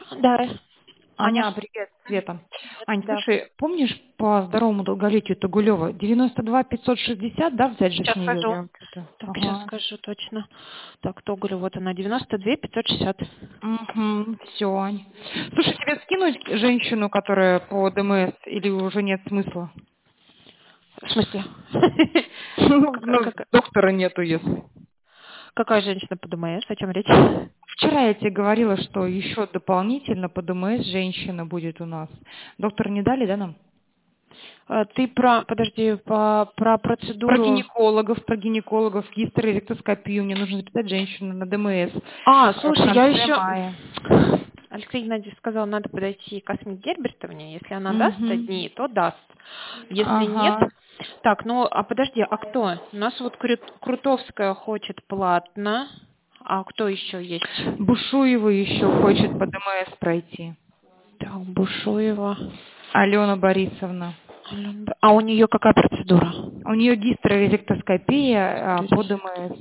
Дара. Аня, привет, Света. Ань, Да. слушай, помнишь по здоровому долголетию Тугулева 92 560, да, взять же с Сейчас нее? скажу. Я вот это. Так, сейчас Ага. скажу точно. Так, Тоголю, вот она, 92 560. Угу, все, Ань. Слушай, тебе скинуть женщину, которая по ДМС, или уже нет смысла? В смысле? Ну, доктора нету, если. Какая женщина по ДМС? О чем речь? Вчера я тебе говорила, что еще дополнительно по ДМС женщина будет у нас. Доктора не дали, да, нам? Ты подожди, про Про процедуру. гинекологов, гистерэктоскопию. Мне нужно записать женщину на ДМС в Слушай, я конце еще... мая. Алексей Геннадьевич сказал, надо подойти к Асме Гербертовне. Если она даст Мгм. одни, то даст. Если нет... Ага. Так, подожди, а кто? У нас вот Крутовская хочет платно. А кто еще есть? Бушуева еще хочет по ДМС пройти. Так, Бушуева. Алена Борисовна. А у нее какая процедура? У нее гистерэктоскопия по ДМС.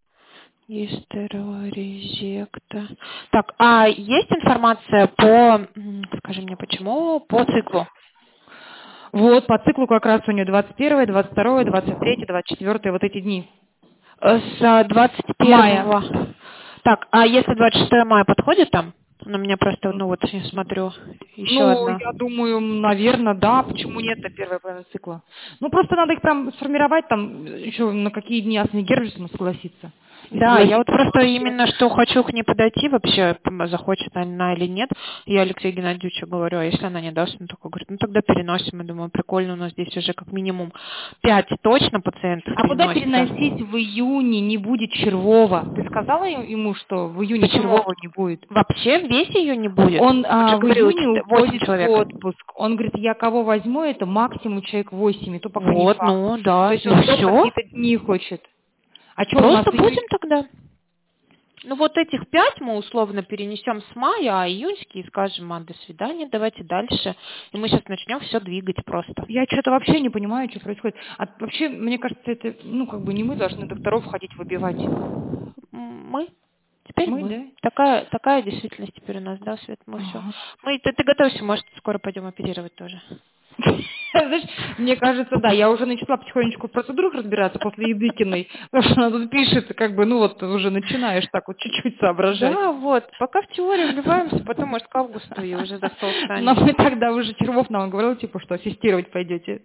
Гистерорезекта. Так, а есть информация по, скажи мне, почему, по циклу? Вот, по циклу как раз у нее 21, 22, 23, 24, вот эти дни. С 21. Мая. Так, а если 26 мая подходит там? На меня просто, я смотрю, еще Ну, одна. я думаю, наверное, да. Почему нет-то первая половина цикла? Ну, просто надо их прям сформировать, там, еще на какие дни Асми Гербертовна согласится. И Да, я вот согласится просто вообще. именно что хочу к ней подойти вообще, захочет она или нет. Я Алексею Геннадьевичу говорю, а если она не даст, он такой говорит, тогда переносим. Я думаю, прикольно, у нас здесь уже как минимум 5 точно пациентов А куда переносится. переносить в июне не будет Червова? Ты сказала ему, что в июне Почему? Червова не будет? Вообще весь ее не будет? Он же в говорил, июне 8 уходит в человек. отпуск. Он говорит, я кого возьму, это максимум человек 8, и то пока не Вот, факт. да, То есть он только все. какие-то дни хочет. А что у нас Просто июнь? будем тогда. Вот этих 5 мы условно перенесем с мая, а июньские скажем, до свидания, давайте дальше. И мы сейчас начнем все двигать просто. Я что-то вообще не понимаю, что происходит. Вообще, мне кажется, это, не мы должны докторов ходить выбивать. Мы? Теперь Мы, мы. да? Такая действительность теперь у нас, да, Свет? Мы все. Ага. Ты готовься, может, скоро пойдем оперировать тоже. Знаешь, мне кажется, да, я уже начала потихонечку в процедурах разбираться после Едыкиной, потому что она тут пишет, уже начинаешь так вот чуть-чуть соображать. Да, пока в теорию вливаемся, потом, может, к августу и уже за стол Но встанем. мы тогда уже Червов нам говорил, что ассистировать пойдете.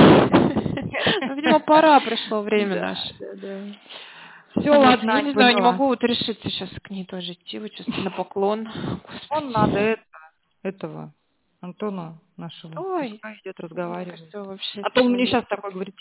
Видимо, пора, пришло время наше. Да. Все, Вот, ладно, я Ань, не знаю, не поняла. могу решиться сейчас к ней тоже идти, честно, на поклон. Он Господи. надо этого Антона нашего. Ой, Пускай идет, мне разговаривает. кажется, вообще А то он мне человек. сейчас такой говорит,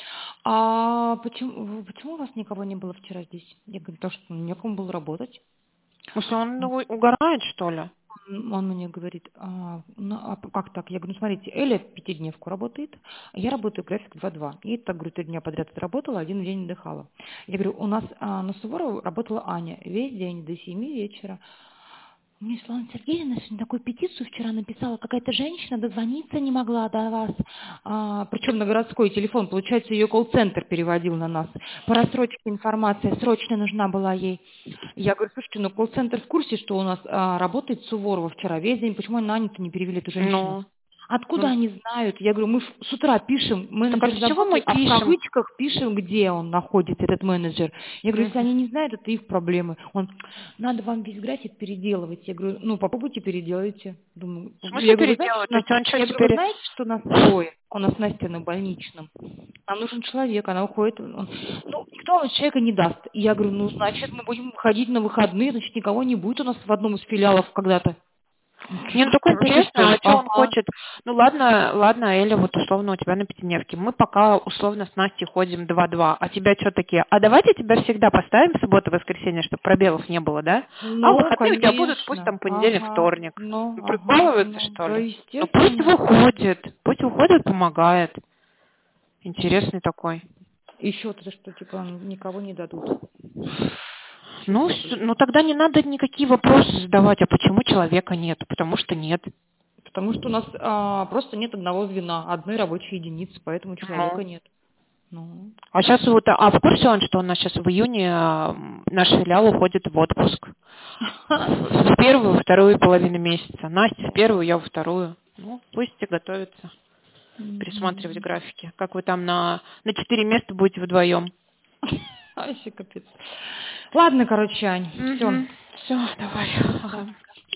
а почему у вас никого не было вчера здесь? Я говорю, то, что некому было работать. Может, он угорает, что ли? Он мне говорит, как так? Я говорю, смотрите, Эля 5-дневку работает, а я работаю график 2-2. И так, говорю, 3 дня подряд отработала, 1 день отдыхала. Я говорю, у нас на Суворова работала Аня весь день до 7 вечера. Мне Светлана Сергеевна сегодня такую петицию вчера написала, какая-то женщина дозвониться не могла до вас, причем на городской телефон, получается, ее колл-центр переводил на нас. По рассрочке информация срочно нужна была ей. Я говорю, слушайте, колл-центр в курсе, что у нас работает Суворова вчера весь день, почему на Аню-то не перевели эту женщину? Откуда они знают? Я говорю, мы с утра пишем, менеджер с чего мы заботы, а в пишем? кавычках пишем, где он находится, этот менеджер. Я говорю, если они не знают, это их проблемы. Он, надо вам весь график переделывать. Я говорю, попробуйте переделайте. Думаю, В смысле переделывать? вы знаете, что у нас трое? У нас Настя на больничном. Нам нужен человек, она уходит. Никто у нас человека не даст. И я говорю, значит, мы будем ходить на выходные, значит, никого не будет у нас в одном из филиалов когда-то. Мне только интересно, а что он хочет? Ладно, Эля, вот условно у тебя на 5-дневке. Мы пока условно с Настей ходим 2-2, а тебя что такие? А давайте тебя всегда поставим субботу-воскресенье, чтобы пробелов не было, да? А выходные у тебя будут, пусть там понедельник, вторник. Прикалываются, что ли? Пусть выходит, помогает. Интересный такой. Еще то, что никого не дадут. Тогда не надо никакие вопросы задавать, а почему человека нет? Потому что нет. Потому что у нас просто нет одного звена, одной рабочей единицы, поэтому человека нет. Ну. А сейчас вот, в курсе он, что у нас сейчас в июне наш филиал уходит в отпуск? В первую, вторую половину месяца. Настя в первую, я во вторую. Ну, пусть и готовятся. Пересматривать графики. Как вы там на 4 места будете вдвоем? Вообще капец. Ладно, короче, Ань, все. Все, давай. Ага.